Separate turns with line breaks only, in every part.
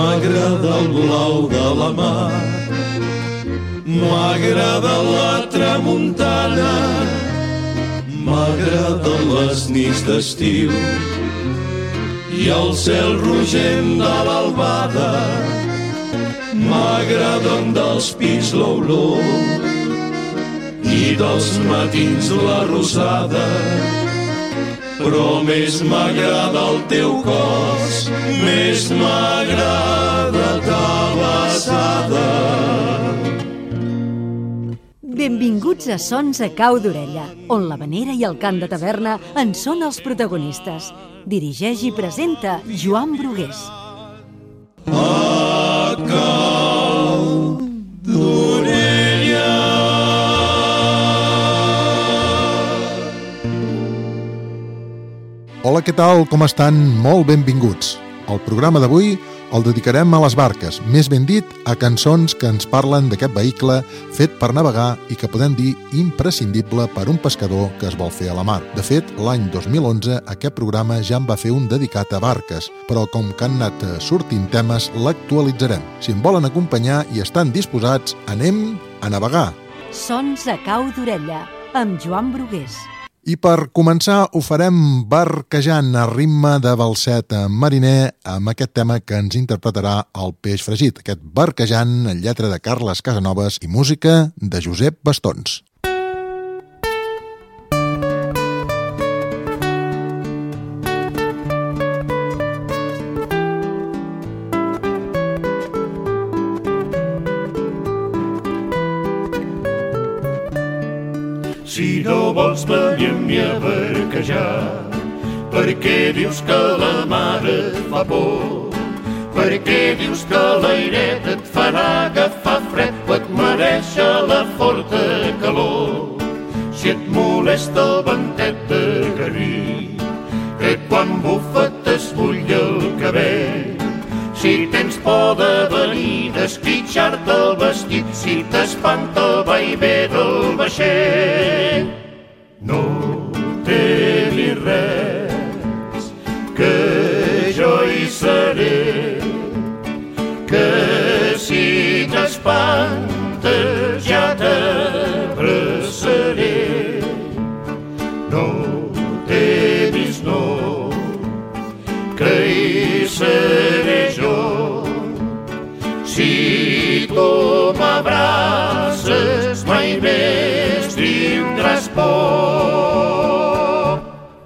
M'agrada el blau de la mar, m'agrada la tramuntana, m'agraden les nits d'estiu i el cel rogent de l'albada. M'agraden dels pins l'olor i dels matins la rosada, però més m'agrada el teu cos, més m'agrada ta besada.
Benvinguts a Sons a Cau d'Orella, on l'havanera i el cant de taverna en són els protagonistes. Dirigeix i presenta Joan Brugués.
A Cau d'Orella.
Hola, què tal? Com estan? Molt benvinguts. El programa d'avui el dedicarem a les barques, més ben dit, a cançons que ens parlen d'aquest vehicle fet per navegar i que podem dir imprescindible per un pescador que es vol fer a la mar. De fet, l'any 2011 aquest programa ja en va fer un dedicat a barques, però com que han anat sortint temes, l'actualitzarem. Si em volen acompanyar i estan disposats, anem a navegar.
Sons a Cau d'Orella, amb Joan Brugués.
I per començar ho farem barquejant a ritme de balset mariner amb aquest tema que ens interpretarà el Peix Fregit, aquest barquejant en lletra de Carles Casanovas i música de Josep Bastons.
Si no vols venir amb mi a barquejar, per què dius que la mar et fa por? Per què dius que l'airet et farà agafar fred o et mereix la forta calor? Si et molesta el ventet de garrí, que quan bufa t'esbulla el cabell, si tens por de venir d'esquitxar-te el vestit, si t'espanta el vaivé del vaixell, no temis res, que jo hi seré, que si t'espantes ja t'abraçaré. No temis, no, que hi seré jo. Si tu m'abraces mai més tindràs por.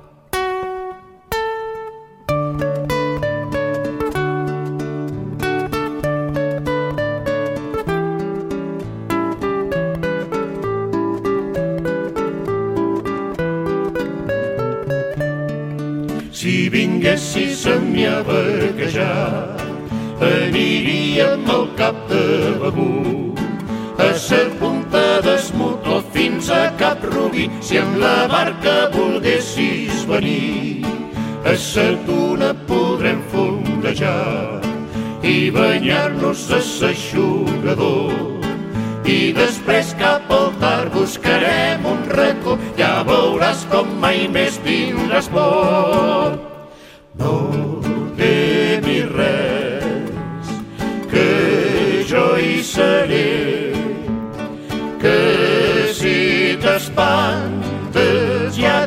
Si vinguessis amb mi a barquejar, aniríem al cap de Begur, a Sa Punta d'Esmut o fins a Cap Rubí. Si amb la barca volguessis venir, a Sa Tuna podrem fondejar i banyar-nos a s'eixugador. I després cap al tard buscarem un racó, ja veuràs com mai més tindràs por. No temis res, que jo hi seré, que si t'espantes ja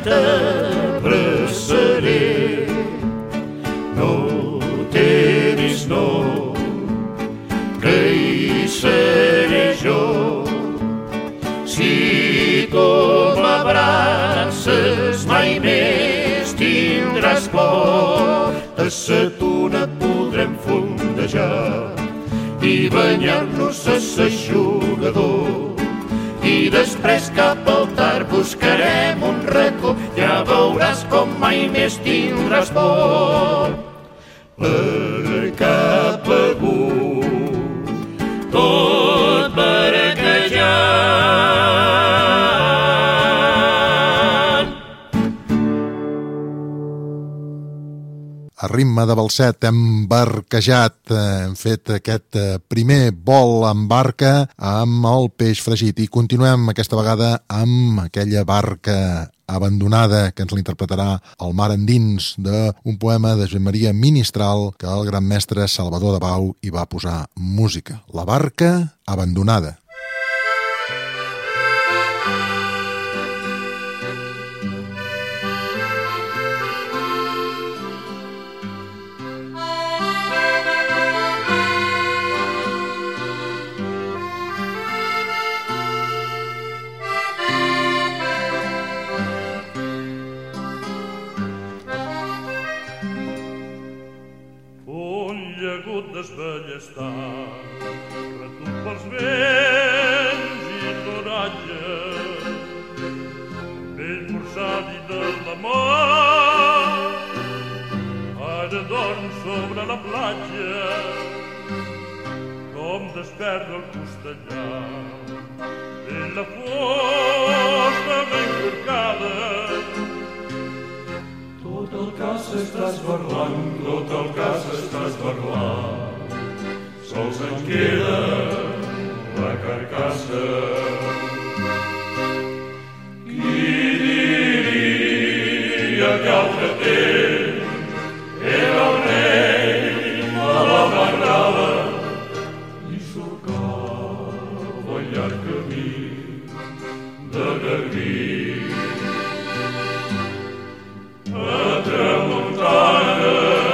t'abraçaré. No temis, no, que hi seré jo. Si tu m'abraces mai més tindràs por. A Sa Tuna podrem fondejar i banyar-nos a s'eixugador. I després cap al tard buscarem un racó, ja veuràs com mai més tindràs por. Per cap Begur, tot barquejant.
A ritme de balset hem barquejat, hem fet aquest primer vol en barca amb el peix fregit i continuem aquesta vegada amb aquella barca abandonada que ens l'interpretarà el mar endins d'un poema de Josep Maria Ministral que el gran mestre Salvador Dabau hi va posar música. La barca abandonada.
Desballestar, retut pels vents i l'oratge, vell morsadi de la mar, ara dorm sobre la platja, com desperta el costellà, de la fusta ben corcada. Tot el cas s'està esbarlant, tot el cas s'està esbarlant. Sols en queda la carcassa. Qui diria que altre temps era el rei a la barrada i solcava el llarg camí de Garbí. A tramuntana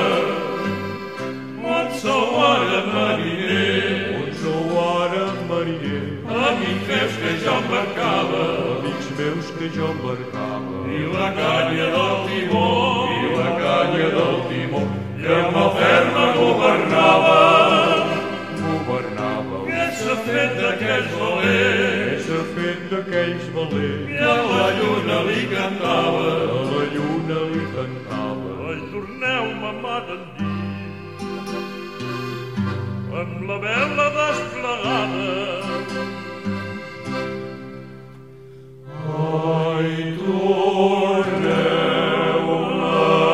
amics meus que jo embarcava, i la canya del timó, i la canya del timó, que amb la ferma governava. Què s'ha fet d'aquells valents? Què s'ha fet d'aquells valents? Que a la lluna li cantava, a la lluna li cantava. Ai, torneu-me mà d'endins, amb la vela desplegada. Ai, torneu-me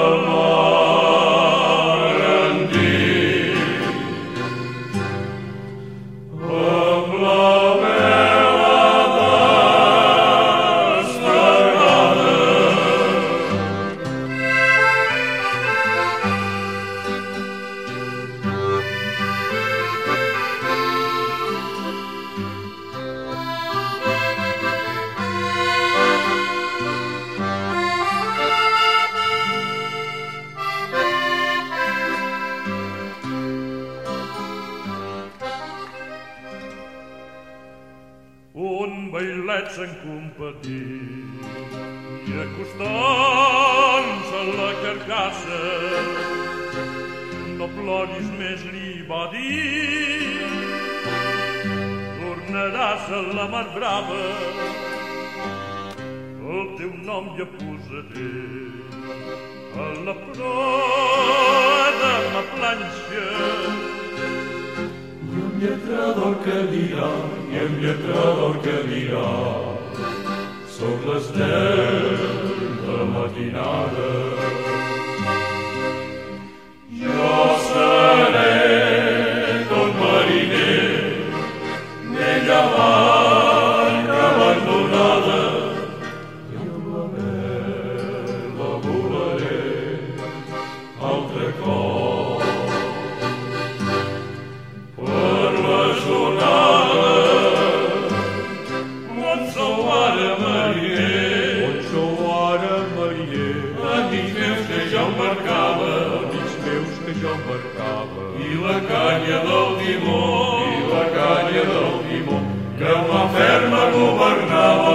mar endins, amb la vela desplegada. Se'n competir i acostant-se a la carcassa no ploris més li va dir, tornaràs a la mar brava, el teu nom ja posaré a la proa de ma planxa. I amb lletrador que dirà, i amb lletrador que dirà, són les 10 de matinada. Jo seré tot mariner d'ella barca abandonada i amb la vela volaré altre cop per la jornada. I la canya del timó, que amb la ferma governava.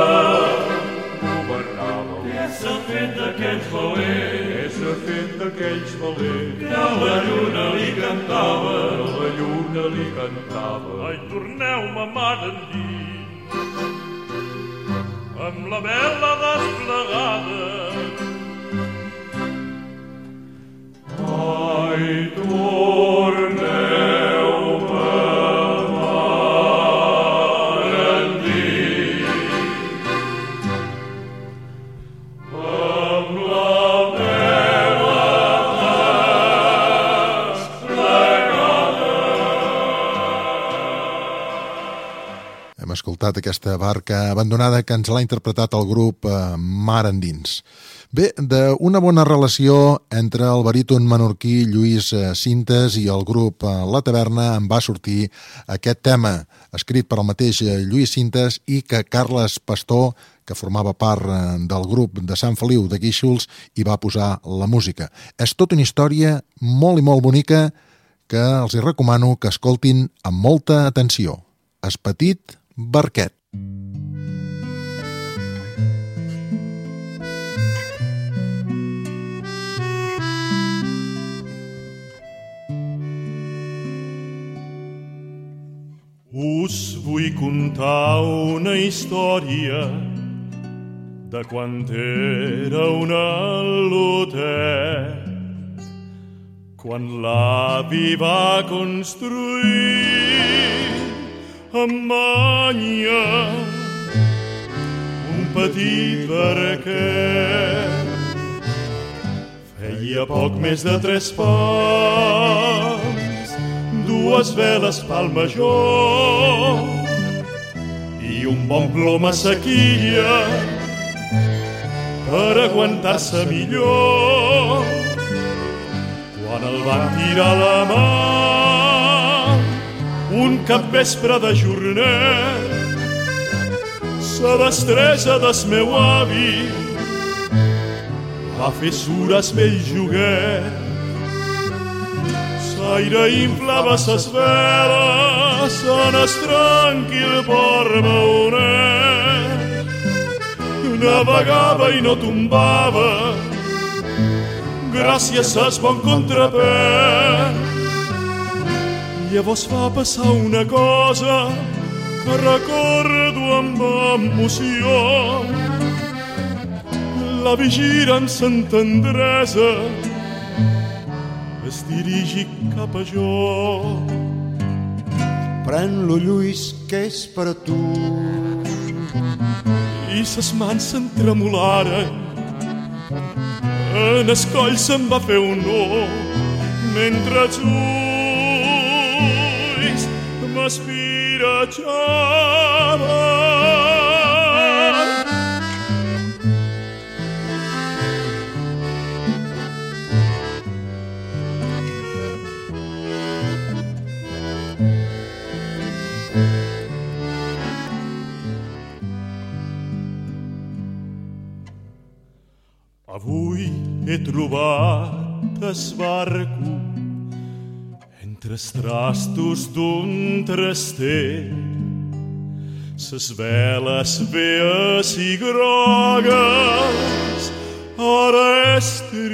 Què s'ha fet d'aquells valents? Que a la lluna li cantava. Ai, torneu-me mar endins, amb la vela desplegada. Ai, torneu-me mar endins, amb la vela
escoltat aquesta barca abandonada que ens l'ha interpretat el grup Mar Endins. Bé, d'una bona relació entre el baríton menorquí Lluís Sintes i el grup La Taverna en va sortir aquest tema, escrit per el mateix Lluís Sintes i que Carles Pastor, que formava part del grup de Sant Feliu de Guíxols, hi va posar la música. És tota una història molt i molt bonica que els hi recomano que escoltin amb molta atenció. Es Petit Barquet.
Us vull contar una història de quan era un al·lotet, quan l'avi va construir amb manya un petit barquet. Feia poc més de 3 pams, 2 veles pel major i un bon plom a sequilla per aguantar-se millor. Quan el van tirar la mà un capvespre de jornet, sa destresa des meu avi va fer sures vell joguet. S'aire inflava ses veles en es tranquil port maonet, navegava i no tombava gràcies a es bon contrapès. Llavors va passar una cosa que recordo amb emoció. L'avi girant amb tendresa es dirigí cap a jo.
Pren-lo, Lluís, que és per a tu.
I ses mans s'entremolaren, en es coll se'n va fer un no, mentre els ulls m'espiratjaven. Avui he trobat es barco entre els trastos d'un traster, ses veles vees i grogues, ara és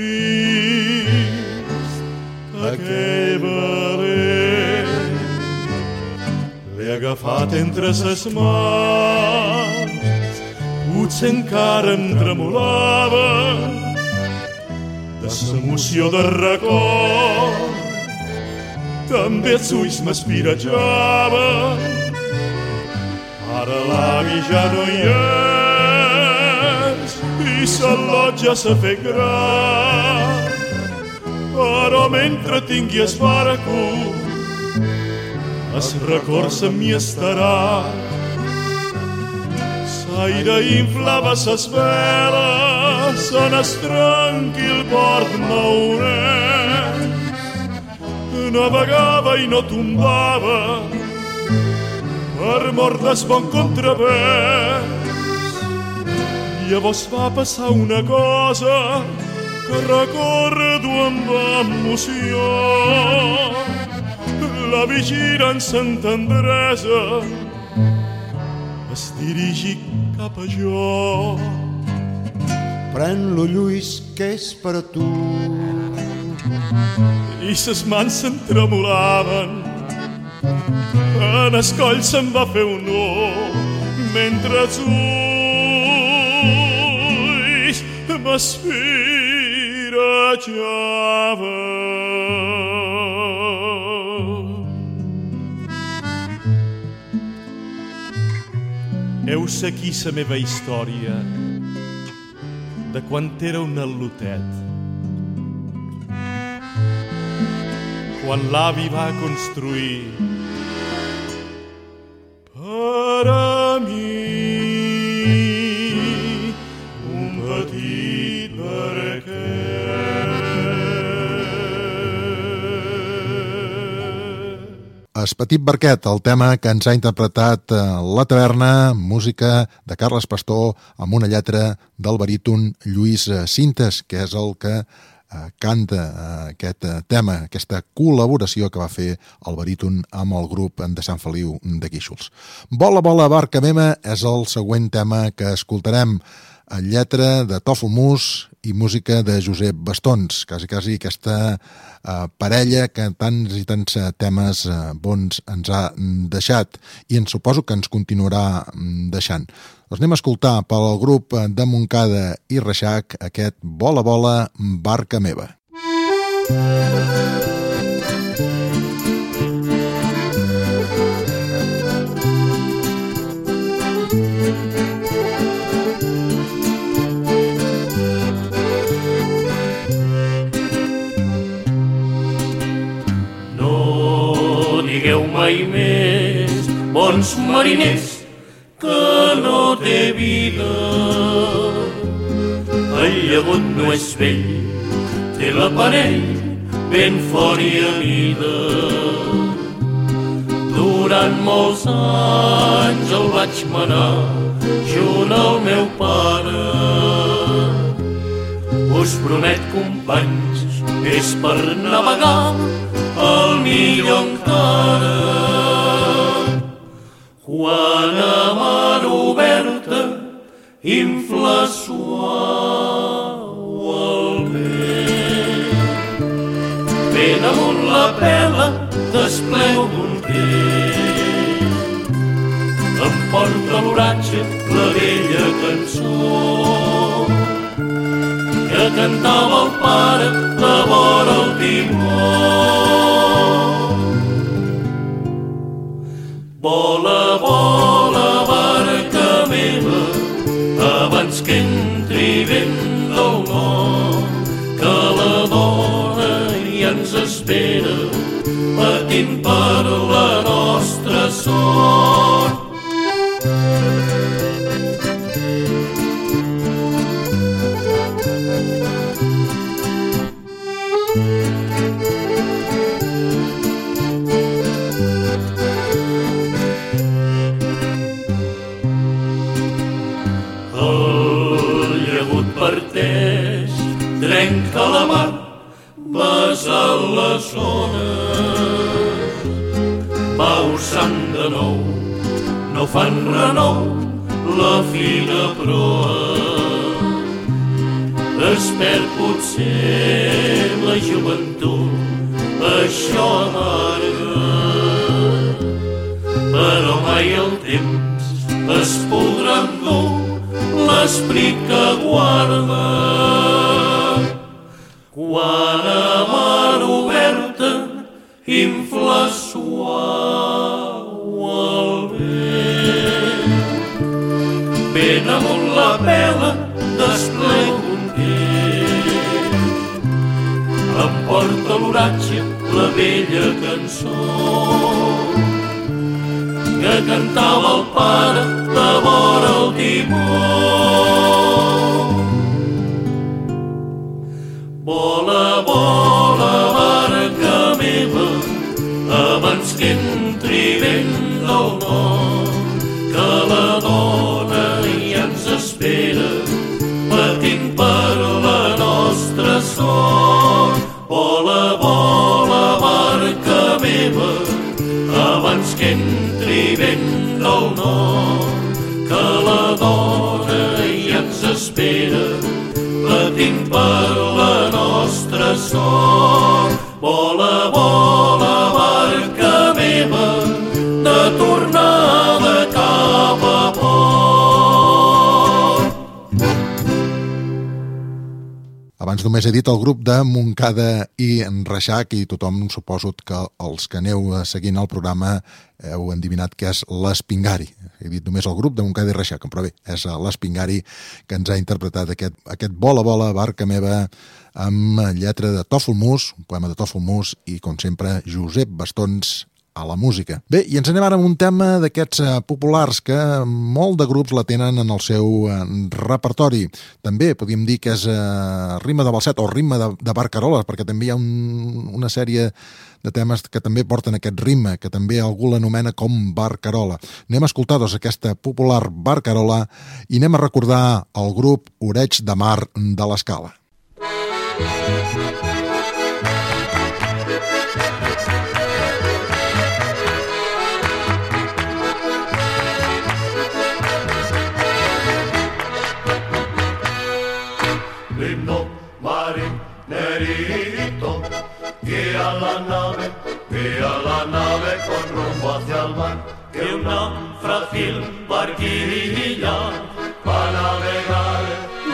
trist aquell veler. L'he agafat entre ses mans, potser encara em tremolava de l'emoció de record, també els ulls m'espiratjaven. Ara l'avi ja no hi és i s'allotja s'ha fet gran, però mentre tingui es barco es record se'n m'hi estarà. S'aire inflava ses veles en es tranquil port maonet, navegava i no tombava per mort des bon contrapès. Llavors va passar una cosa que recordo amb emoció. L'avi girant amb tendresa es dirigí cap a jo.
Pren-lo, Lluís, que és per a tu.
I ses mans s'entremolaven, en es coll se'n va fer un no, mentre els ulls m'espiratjaven. Heus aquí la meva història de quan era un al·lotet, quan l'avi va construir per a
Es Petit Barquet, el tema que ens ha interpretat La Taverna, música de Carles Pastor amb una lletra del baríton Lluís Sintes, que és el que canta aquest tema, aquesta col·laboració que va fer el baríton amb el grup de Sant Feliu de Guíxols. Vola, vola, barca meva és el següent tema que escoltarem. Lletra de Tòfol Mus i música de Josep Bastons, quasi aquesta parella que tants i tants temes bons ens ha deixat i ens suposo que ens continuarà deixant. Doncs anem a escoltar pel grup de Montcada i Reixac aquest Vola, vola, barca meva.
Digueu mai més, bons mariners, que no té vida. El llagut no és vell, té l'aparell ben fort i a mida. Durant molts anys el vaig manar junt al meu pare. Us promet, companys, és per navegar el millor encara. Quan a mar oberta infla suau el vent, ben amunt la pela despleu d'un vent, em porta l'oratge la vella cançó que cantava el pare a vora el timó. Vola, vola, barca meva, abans que entri vent del nord, que la dona ja ens espera, patint per la nostra sort. Parteix, trenca la mar, besa les ones, pausant de nou, no fan renou la fina proa. Es perd potser la joventut, això amarga, però mai el temps es podrà endur l'esprit que guarda. Quan a mar oberta infla suau el vent, ben amunt la pela desplega un vent, em porta l'oratge la vella cançó que cantava el pare de vora el timó. Vola, vola, barca meva, abans que entri vent del nord, que la dona ja ens espera, patint per la nostra sort. Vola, vola, barca meva, abans que entri vent del nord, que la dona ja ens espera, patint per la nostra sort. Vola, vola, barca meva, de tornada cap a port.
Abans només he dit el grup de Montcada i Reixac i tothom suposo que els que aneu seguint el programa heu endivinat que és l'Espingari. He dit només el grup de Montcada i Reixac, però bé, és l'Espingari que ens ha interpretat aquest Vola, vola, barca meva amb lletra de Tòfol Mus, un poema de Tòfol Mus i, com sempre, Josep Bastons a la música. Bé, i ens anem ara amb un tema d'aquests populars que molt de grups la tenen en el seu repertori. També podríem dir que és ritme de balset o ritme de barcaroles, perquè també hi ha una sèrie de temes que també porten aquest ritme, que també algú l'anomena com barcarola. Anem a escoltar aquesta popular barcarola i anem a recordar el grup Oreig de Mar de l'Escala.
Lindo marinerito, que a la nave con rumbo hacia el mar, que una frágil barquilla va a navegar.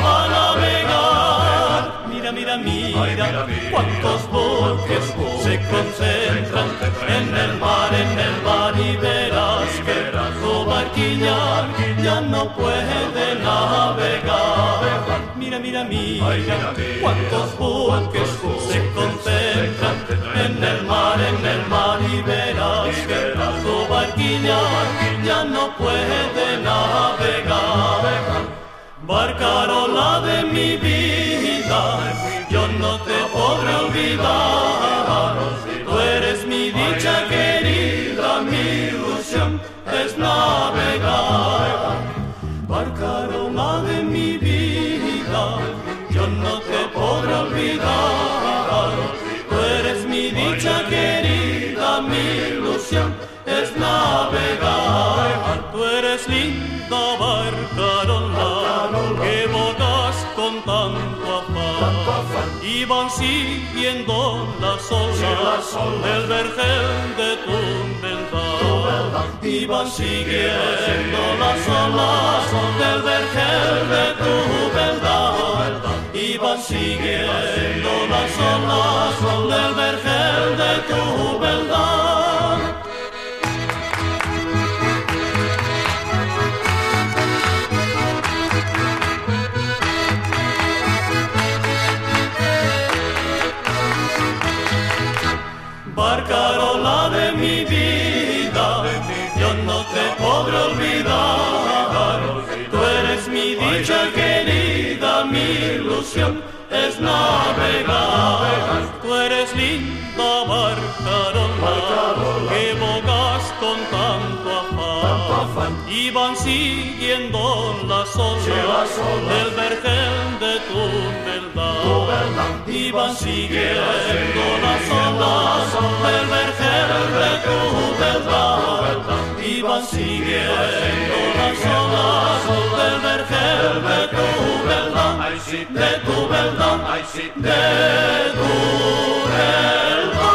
Mira, cuántos buques se concentran en el mar y verás que tu barquilla ya no puede navegar. Mira, cuántos buques se concentran en el mar y verás que tu barquilla ya no puede navegar. Barcarola de mi vida, yo no te podré olvidar. Tú eres mi dicha querida, mi ilusión es navegar. Barcarola de mi vida, yo no te podré olvidar. Tú eres mi dicha querida, mi ilusión es navegar. Tú eres linda barcarola, que bogas con tanto afán, y van siguiendo las olas del vergel de tu beldad. Y van siguiendo las olas del vergel de tu beldad. Y van siguiendo las olas del vergel de tu beldad. Barcarola de mi vida, yo no te podré olvidar. Tú eres mi dicha querida, mi ilusión es navegar. Tú eres linda barcarola, que bogas con tanto afán, y van siguiendo las olas del vergel de tu beldad. Y van siguiendo las olas del vergel de tu beldad. Y van siguiendo las olas del vergel de tu beldad. De tu beldad, de tu beldad.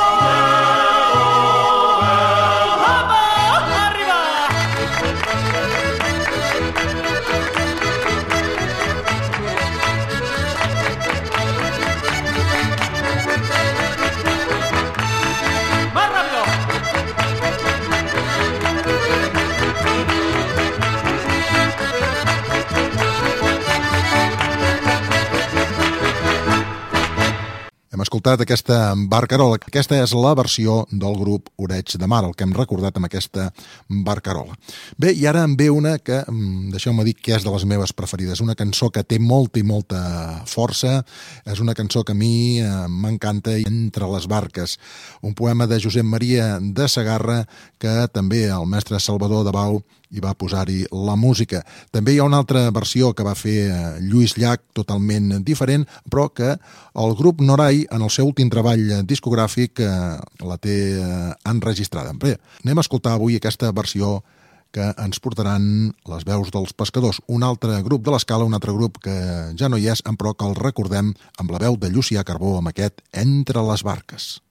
Hem escoltat aquesta barcarola. Aquesta és la versió del grup Oreig de Mar, el que hem recordat amb aquesta barcarola. Bé, i ara em ve una que, deixeu-me dir que és de les meves preferides, una cançó que té molta i molta força, és una cançó que a mi m'encanta, Entre les barques, un poema de Josep Maria de Segarra que també el mestre Salvador de Bau i va posar-hi la música. També hi ha una altra versió que va fer Lluís Llach, totalment diferent, però que el grup Noray, en el seu últim treball discogràfic, la té enregistrada. Bé, anem a escoltar avui aquesta versió que ens portaran les veus dels Pescadors, un altre grup de l'Escala, un altre grup que ja no hi és, però que el recordem amb la veu de Llucià Carbó, amb aquest Entre les barques.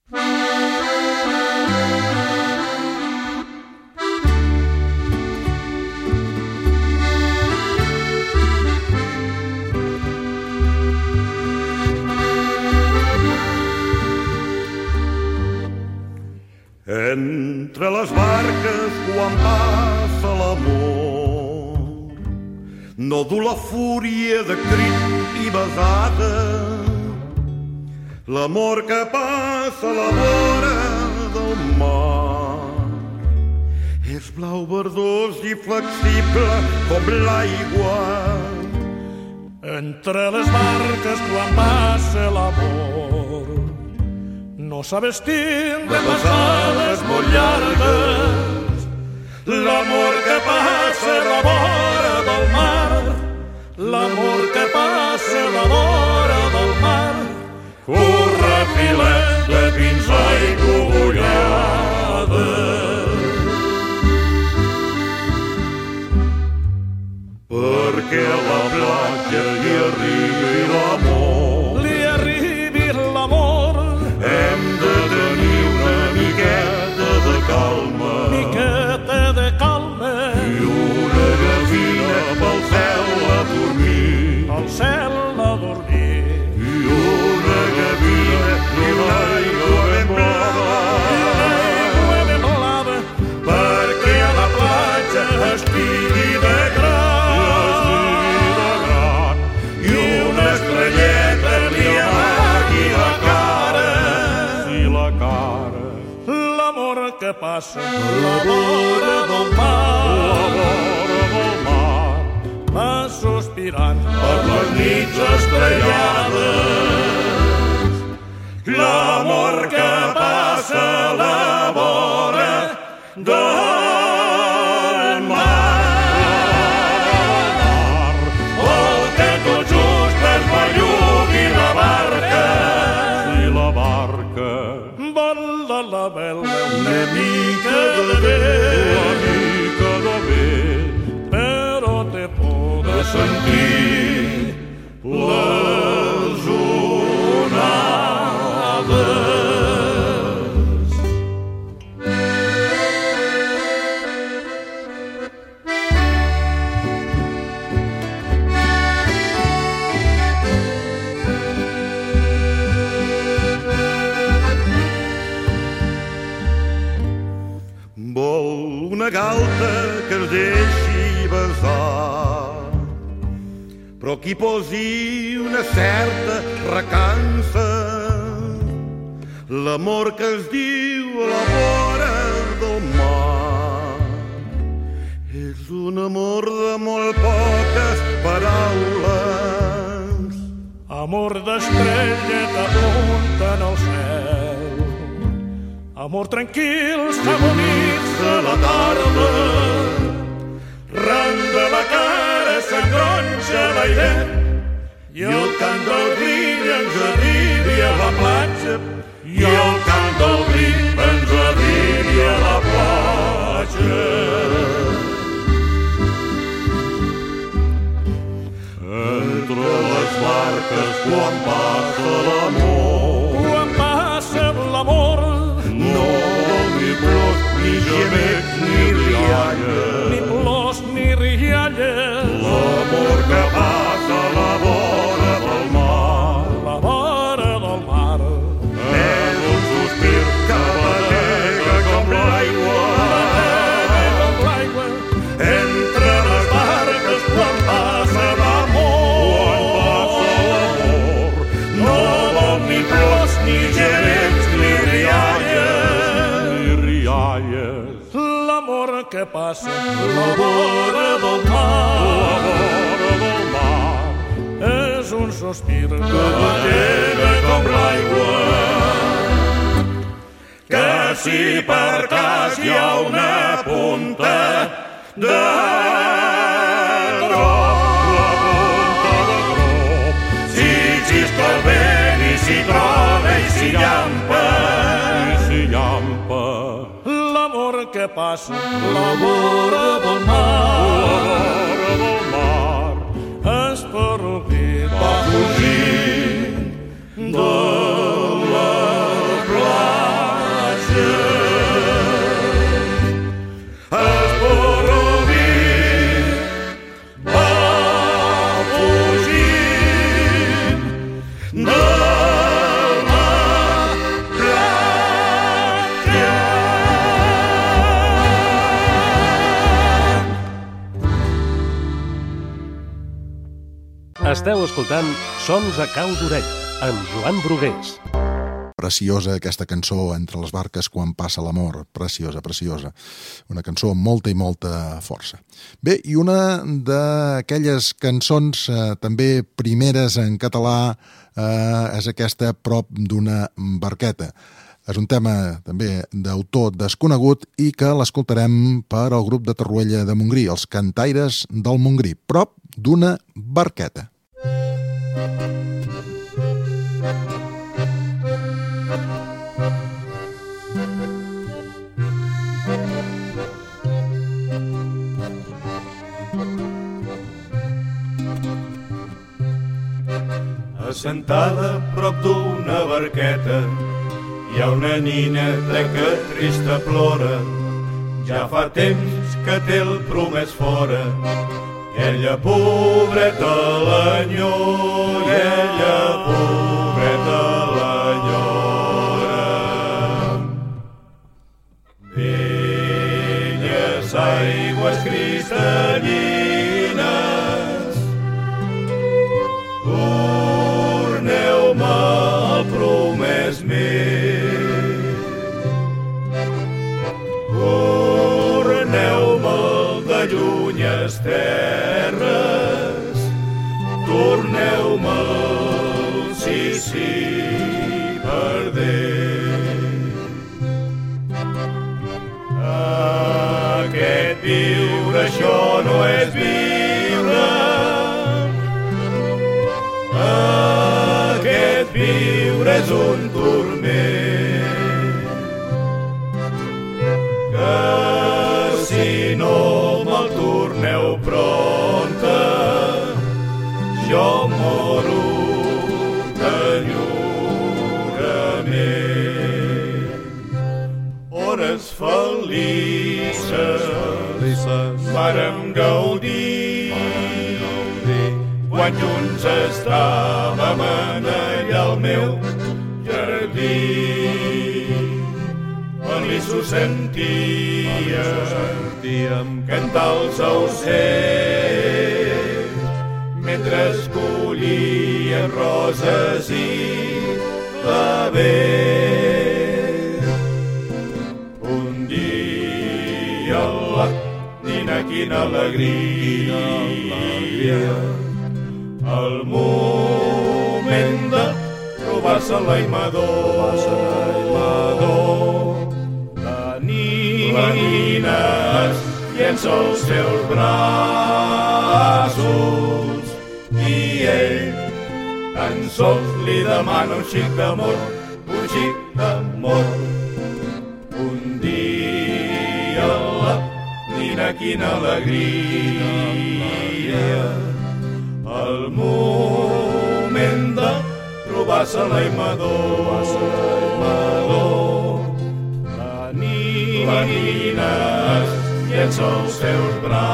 Entre les barques quan passa l'amor, no du la fúria de crit i besada, l'amor que passa a la vora del mar. és blau verdós i flexible com l'aigua.
Entre les barques quan passa l'amor no sabes tindre les ales molt llargues. L'amor que passa a la vora del mar, l'amor que passa a la vora del mar, corre filet de pinça i cogullada.
Perquè a la platja li arribi l'amor,
li arribi l'amor,
hem de tenir una miqueta de calma,
miqueta de calma,
i una gavina pel cel a dormir,
al cel a dormir,
i una gavina i una aigua ben blava, perquè a la platja estigui de
que passa la vora del mar, va sospirant
per les nits estrellades. L'amor que passa a la vora del mar, vol que tot just es bellugui la barca,
i la barca vol la vela una mica de vent, però té por de sentir les onades.
vol una galta que es deixi besar, però que hi posi una certa recança. L'amor que es diu a la vora del mar és un amor de molt poques paraules,
amor d'estrella que apunta en el cel, amor tranquil, s'agonits a la tarda, ran de la cara s'engronxa l'airet i el cant del grill ens arribi a la platja,
i el cant del grill ens arribi a la platja. Entre les barques quan passa l'amor,
quan passa l'amor,
no ni plors, ni gemecs, ni rialles,
ni plors ni rialles.
L'amor que passa a la vora del mar,
la vora del mar,
és un sospir que batega com l'aigua, entre les barques quan passa l'amor, no vol ni plors, ni gemecs, ni rialles.
L'amor que passa la vora del mar, és un sospir que
batega com l'aigua, que si per cas hi ha una punta de grop, la punta de grop, si xisca el vent i s'hi troba i s'hi llampa,
l'amor que passa la vora del mar, és per oblidar,
va fugir de la platja. Es por oblidar, va fugir de la platja.
Esteu escoltant Sons a cau d'orella, amb Joan Brugués.
Preciosa aquesta cançó, Entre les barques quan passa l'amor. Preciosa, preciosa. Una cançó amb molta i molta força. Bé, i una d'aquelles cançons també primeres en català és aquesta, Prop d'una barqueta. És un tema també d'autor desconegut i que l'escoltarem per al grup de Torroella de Montgrí, els Cantaires del Montgrí, Prop d'una barqueta.
Assentada prop d'una barqueta hi ha una nineta que trista plora. Ja fa temps que té el promès fora i ella pobreta l'enyora, i ella pobreta l'enyora. Belles aigües cristal·lines, torneu-me el promès meu, torneu-me'l de llunyes terres, torneu-me'l, sí, sí, per Déu. Aquest viure, això no és viure, aquest viure és un turment, que si no me'l torneu pronta, jo moro d'enyorament. Hores felices vàrem gaudir quan junts estàvem en allà al meu jardí. Feliç ho sentíem cantar els ocells mentre collíem roses i clavells. Un dia la nina, quina alegria, el moment de trobar-se l'aimador. La nina llença els seus braços i ell tan sols li demana un xic d'amor, un xic d'amor. Un dia la nina, quina alegria, el moment de trobar-se l'aimador. La nina llença els seus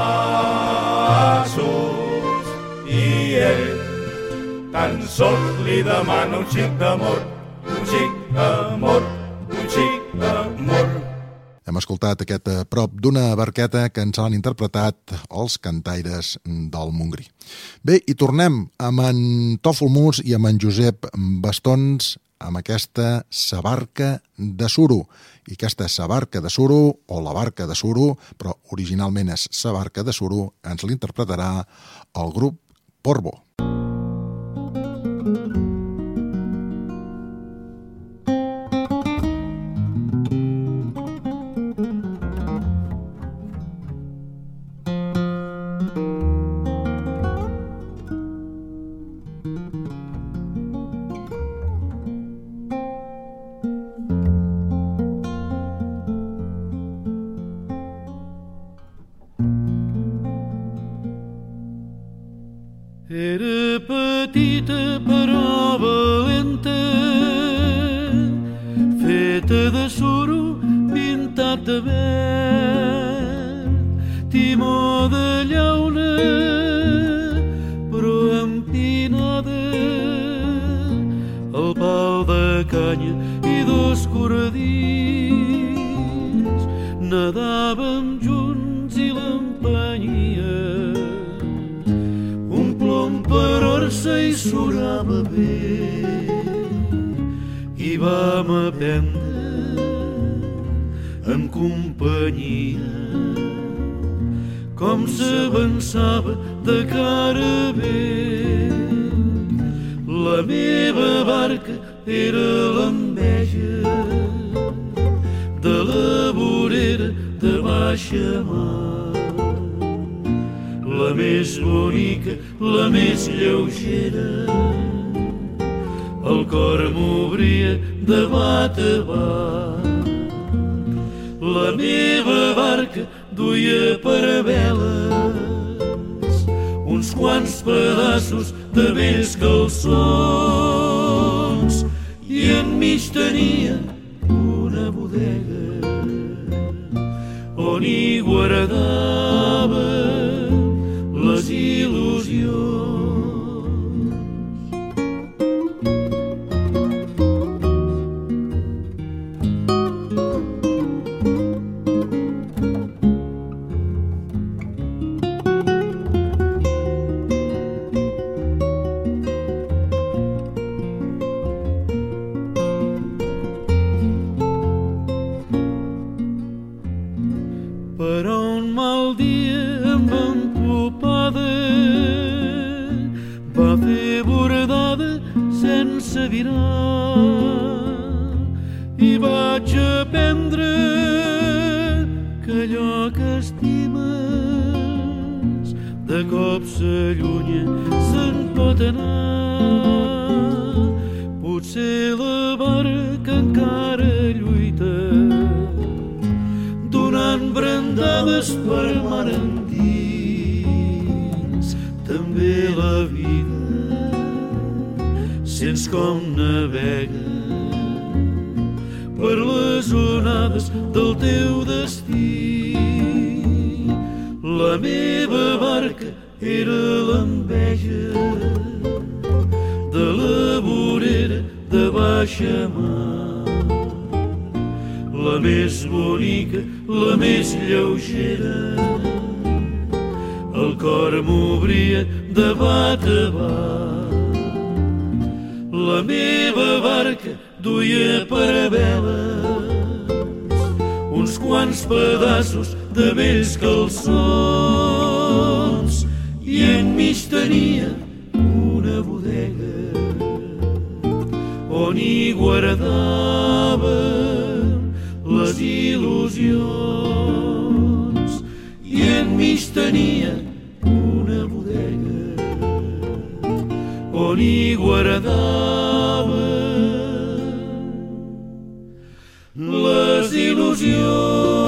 braços i ell tan sols li demana un xic d'amor, un xic d'amor, un xic d'amor.
Hem escoltat aquest Prop d'una barqueta que ens han interpretat els Cantaires del Montgrí. Bé, i tornem amb en Tòfol Mus i amb en Josep Bastons amb aquesta Sa barca de suro. I aquesta Sa barca de suro, o La barca de suro, però originalment és Sa barca de suro, ens l'interpretarà el grup Porvo.
Era petita però valenta, feta de suro pintat de verd, timó de llauna però empinada, el pal de canya i dos corredins nadàvem junts i l'empanyia. Per orsa i surava bé i i vam aprendre en companyia com s'avançava de cara bé. La meva barca era l'enveja de la vorera de baixa mar, la més bonica, la més lleugera. El cor m'obria de bat a bat. La meva barca duia per veles uns quants pedaços de vells calçons i enmig tenia una bodega on hi guardava les il·lusions. Però un mal dia amb emplopada va fer bordada sense virar i vaig aprendre que allò que estimes de cop s'allunya, se'n pot anar. Potser la barca encara lluita donant brandades per mar endins. També la vida sents com navega per les onades del teu destí. La meva barca era l'enveja de la vorera de baixa mar, la més bonica, la més lleugera. El cor m'obria de bat a bat. La meva barca duia per veles uns quants pedaços de vells calçons i enmig tenia una bodega on hi guardava les il·lusions i enmig tenia una bodega on hi guardava les il·lusions.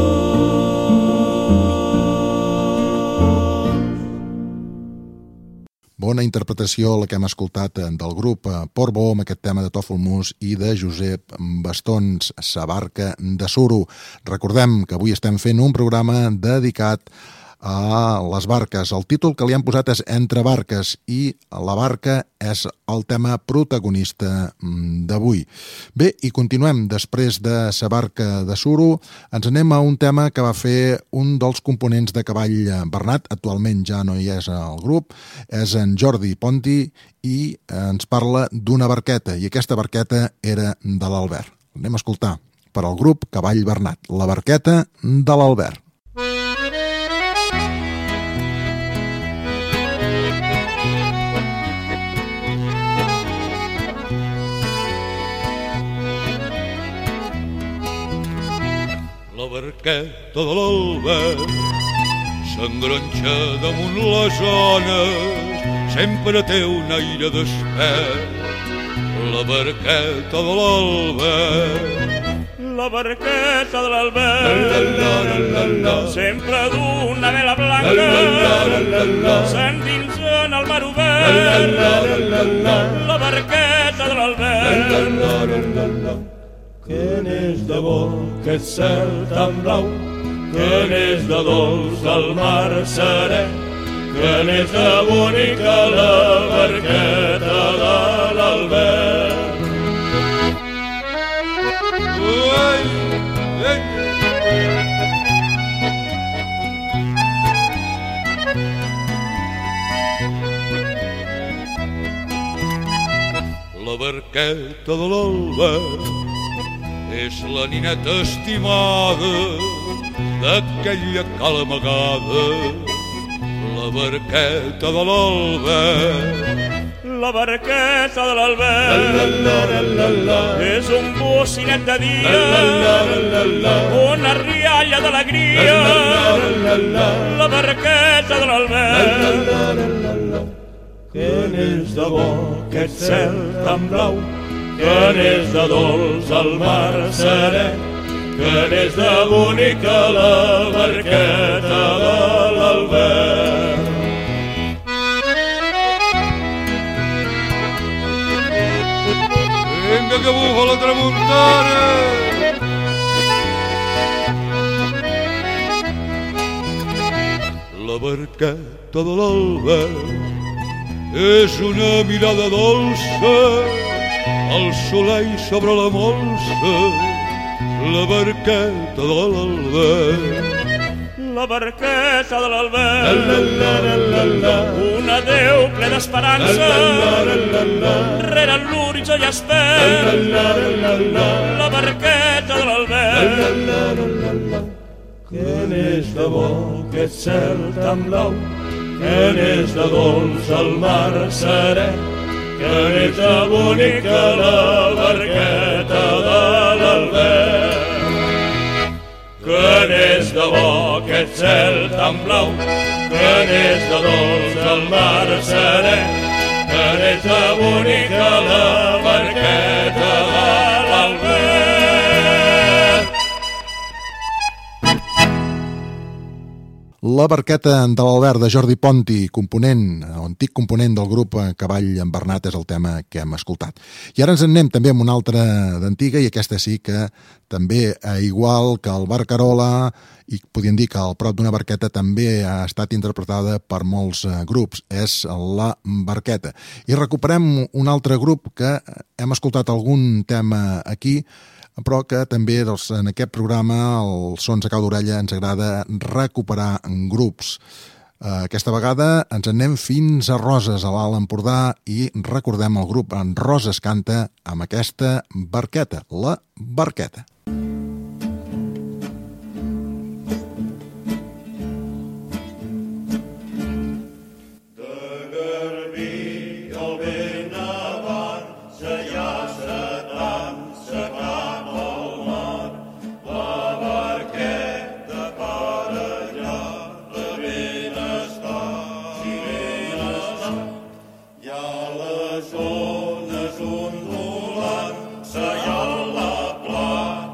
Bona interpretació la que hem escoltat del grup Portbou amb aquest tema de Tòfol Mus i de Josep Bastons, Sa barca de suro. Recordem que avui estem fent un programa dedicat a les barques. El títol que li hem posat és Entre barques i la barca és el tema protagonista d'avui. Bé, i continuem. Després de Sa barca de suro ens anem a un tema que va fer un dels components de Cavall Bernat, actualment ja no hi és al grup, és en Jordi Ponti i ens parla d'una barqueta, i aquesta barqueta era de l'Albert. Anem a escoltar per al grup Cavall Bernat, la barqueta de l'Albert.
La barqueta de l'Albert s'engronxa damunt les ones, sempre té un aire despert. La barqueta de l'Albert,
la barqueta de l'Albert, sempre d'una vela blanca, s'endinsa en el mar obert. La barqueta de l'Albert, que n'és de bo aquest cel tan blau, que n'és de dolç el mar serè, que n'és de bonica la barqueta de l'Albert.
La La barqueta de l'alba és la nineta estimada d'aquella cala amagada. La barqueta de l'alba,
la barqueta de l'Albert és un bocinet de dia, una rialla d'alegria. La barqueta de l'Albert, que n'és de bo aquest cel tan blau, que n'és de dolç el mar serè, que n'és de bonica la barqueta de l'Albert.
Vinga que bufa la tramuntana. La barqueta de l'alba és una mirada dolça, el soleil sobre la molsa. La barqueta de l'alba,
la barqueta de l'Albert, un adeu ple d'esperança, rere l'horitzó i espera. La barqueta de l'Albert, que n'és de bo aquest cel tan blau, que n'és de dolç el mar serè, que n'és de bonica la barqueta de l'Albert. Que n'és de bo aquest cel tan blau, que n'és de dolç el mar serè, que n'és de bonica la barqueta de l'Albert.
La barqueta de l'Albert de Jordi Ponti, antic component del grup Cavall en Bernat, és el tema que hem escoltat. I ara ens en anem també amb una altra d'antiga, i aquesta sí que també, igual que el Barcarola, i podríem dir que el prop d'una barqueta, també ha estat interpretada per molts grups, és la Barqueta. I recuperem un altre grup que hem escoltat algun tema aquí, però que també en aquest programa, el Sons a Cau d'Orella, ens agrada recuperar grups. Aquesta vegada ens anem fins a Roses, a l'Alt Empordà, i recordem el grup En Roses Canta amb aquesta barqueta, la Barqueta.
Zones ondulant, seient la plata.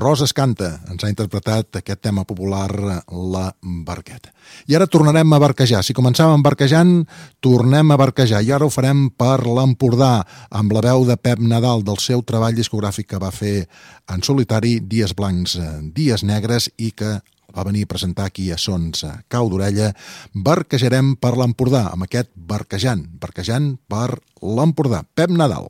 Rosa Escanta ens ha interpretat aquest tema popular, La Barqueta. I ara tornarem a barquejar. Si començàvem barquejant, tornem a barquejar. I ara ho farem per l'Empordà, amb la veu de Pep Nadal del seu treball discogràfic que va fer en solitari, Dies blancs, dies negres, i que va venir a presentar aquí a Sons Cau d'Orella. Barquejarem per l'Empordà amb aquest barquejant per l'Empordà. Pep Nadal.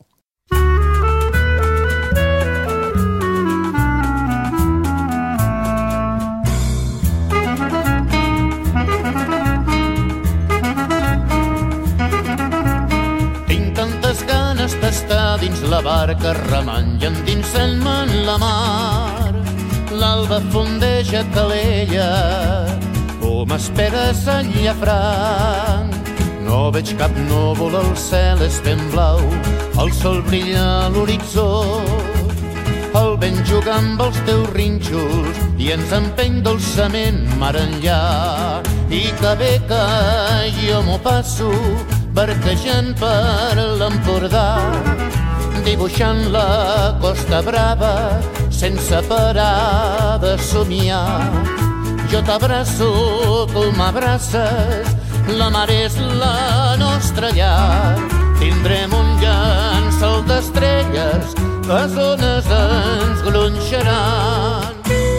D'estar dins la barca remant i endinsant-me en la mar. L'alba fondeja calella, o m'esperes a Llafranc. No veig cap núvol, el cel és ben blau, el sol brilla a l'horitzó. El vent juga amb els teus rínxols i ens empeny dolçament mar enllà. I que bé que jo m'ho passo barquejant per l'Empordà, dibuixant la Costa Brava sense parar de somiar. Jo t'abraço, tu m'abraces, la mar és la nostra llar. Tindrem un llençol d'estrelles, les ones ens gronxaran.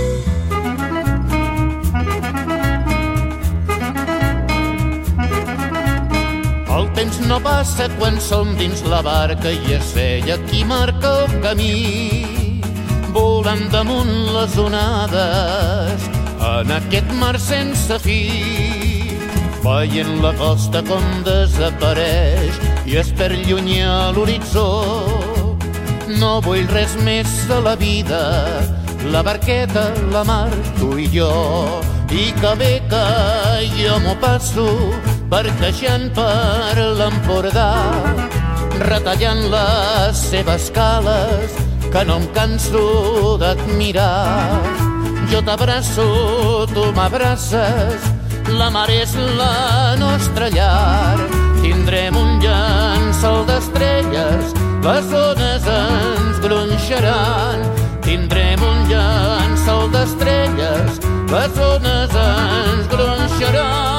El temps no passa quan som dins la barca i és ella qui marca el camí, volant damunt les onades en aquest mar sense fi. Veient la costa com desapareix i es perd lluny a l'horitzó. No vull res més a la vida, la barqueta, la mar, tu i jo. I que bé que jo m'ho passo barquejant per l'Empordà, retallant les seves cales que no em canso d'admirar. Jo t'abraço, tu m'abraces, la mar és la nostra llar. Tindrem un llençol d'estrelles, les ones ens gronxaran. Tindrem un llençol d'estrelles, les ones ens gronxaran.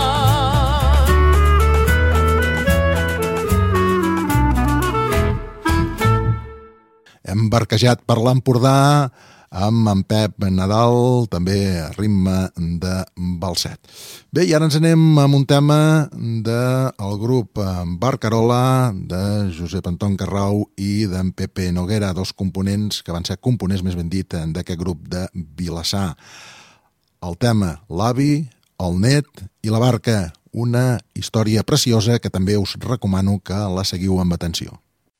Hem barquejat per l'Empordà amb en Pep Nadal, també a ritme de balset. Bé, i ara ens anem amb un tema del grup Barcarola, de Josep Anton Carrau i d'en Pepe Noguera, dos components que van ser components, més ben dit, d'aquest grup de Vilassar. El tema, l'avi, el net i la barca, una història preciosa que també us recomano que la seguiu amb atenció.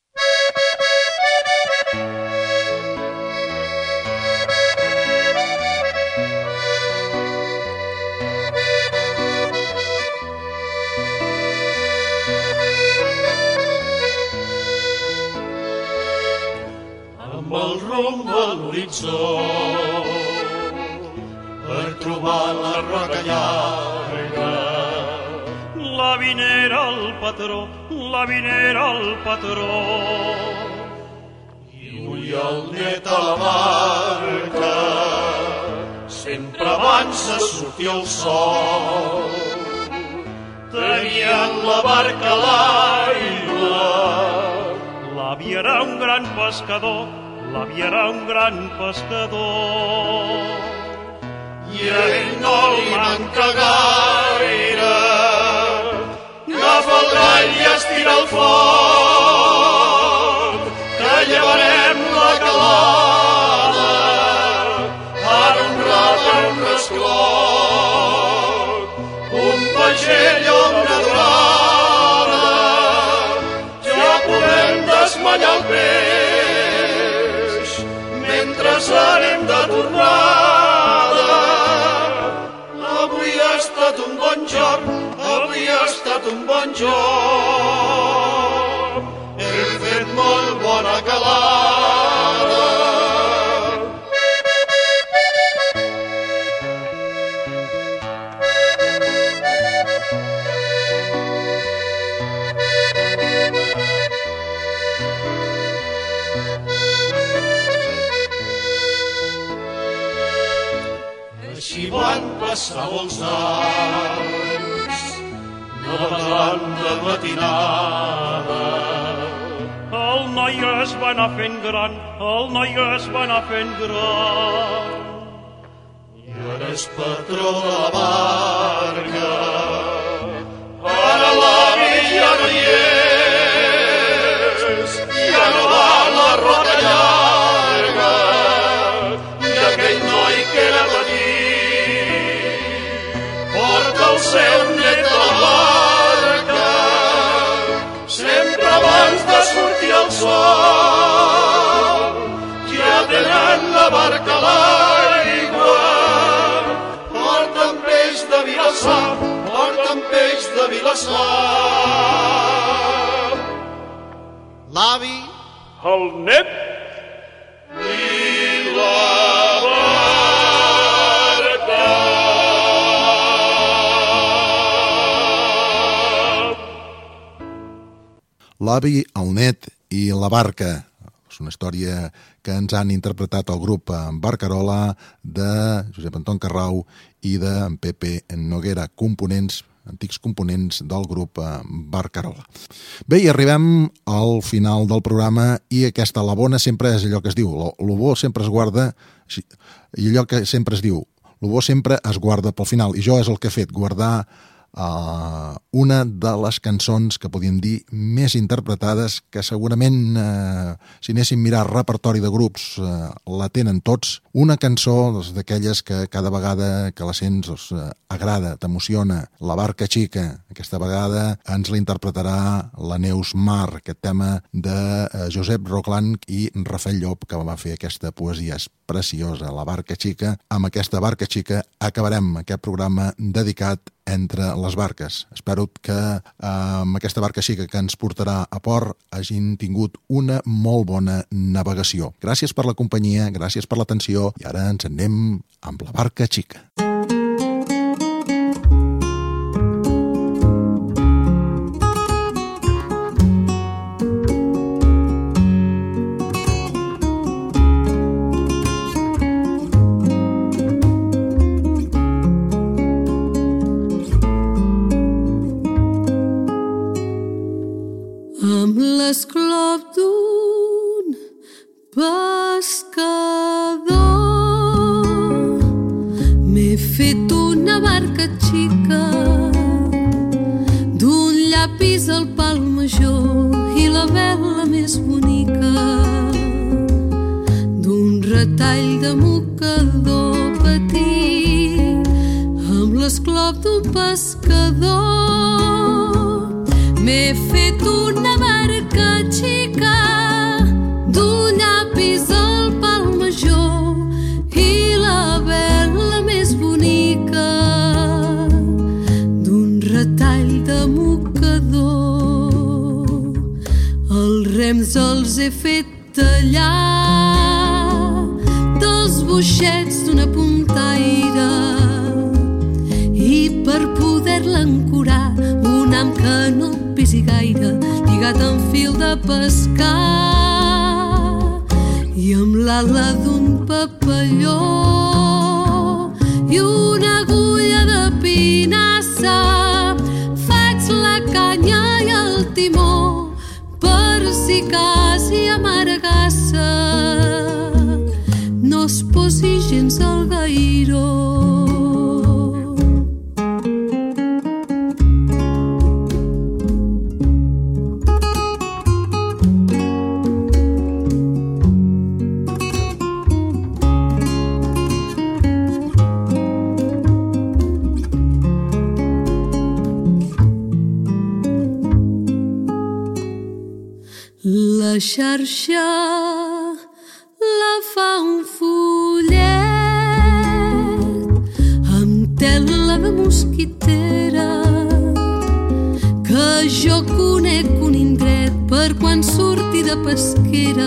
Amb el rumb a l'horitzó per trobar la roca llarga. La vinera al patró, la vinera al patró, i ull el net a la barca. Sempre abans de sortir el sol tenien la barca a l'aigua. L'avi era un gran pescador, l'avi era un gran pescador. I a ell no li manca gaire, agafa el gall i estira el foc, que llevarem la calada, ara un rat, ara un rasclot, un pagell o una dorada, ja podem desmallar el peix, mentre anem de tornada. Avui ha estat un bon jorn, avui ha estat un bon jorn. Hem fet molt bona calada.
van passar molts anys, navegant de matinada.
El noi es va anar fent gran, el noi es va anar fent gran.
I ara és patró de la barca, ara l'avi ja no hi és, ja no va a la roca llarga, i aquell noi que era petit porta el seu net a la barca, sempre abans de sortir el sol, ja tenen la barca a l'aigua, porten peix de Vilassar, porten peix de Vilassar. L'avi,
El net
i la barca.
L'avi, el net i la barca. És una història que ens han interpretat el grup Barcarola de Josep Anton Carrau i de Pepe Noguera, antics components del grup Barcarola. Bé, i arribem al final del programa i aquesta la bona sempre és allò que es diu, lo bo sempre es guarda, i allò que sempre es diu, lo bo sempre es guarda pel final, i jo és el que he fet, guardar una de les cançons que podíem dir més interpretades, que segurament si anéssim a mirar repertori de grups la tenen tots, una cançó d'aquelles que cada vegada que la sents agrada, t'emociona, La barca xica. Aquesta vegada ens la interpretarà la Neus Mar, aquest tema de Josep Roclan i Rafael Llop, que va fer aquesta poesia. És preciosa, La barca xica. Amb aquesta barca xica acabarem aquest programa dedicat entre les barques. Espero que amb aquesta barca xica que ens portarà a port hagin tingut una molt bona navegació. Gràcies per la companyia, gràcies per l'atenció i ara ens anem amb La barca xica.
Amb l'esclop d'un pescador m'he fet una barca xica, d'un llapis al pal major i la vela més bonica, d'un retall de mocador petit. Amb l'esclop d'un pescador m'he fet una barca xica, d'un llapis al pal major i la vela més bonica, d'un retall de mocador. Els rems els he fet tallar dels boixets d'una puntaire i per poder-la ancorar un ham que no pesi gaire, lligat amb fil de pescar, i amb l'ala d'un papalló i una agulla de pinassa faig la canya i el timó per si quasi amargassa no es posi gens al gairó. La xarxa la fa un follet amb tela de mosquitera, que jo conec un indret per quan surti de pesquera,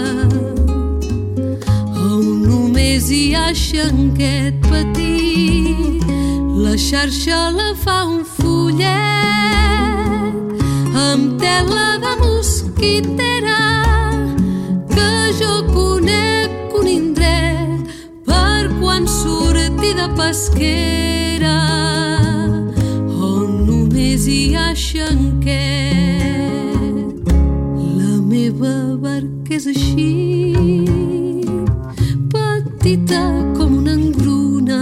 on només hi ha xanquet petit. La xarxa la fa un follet amb tela de mosquitera, que jo conec un indret per quan surti de barca pesquera on només hi ha xanquet. La meva barca és així, petita com una engruna,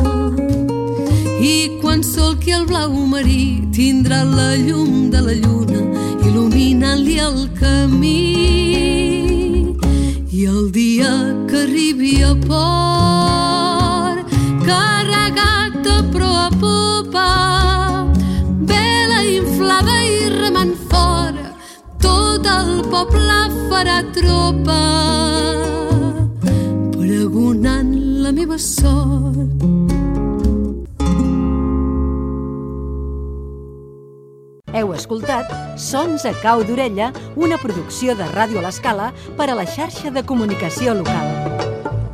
i quan solqui el blau marí tindrà la llum de la lluna il·luminant-li el camí. I el dia que arribi a port, carregat a proa a popa, vela inflada i remant fora, tot el poble farà tropa, pregonant la meva sort.
Heu escoltat Sons a cau d'orella, una producció de Ràdio a l'Escala per a la xarxa de comunicació local.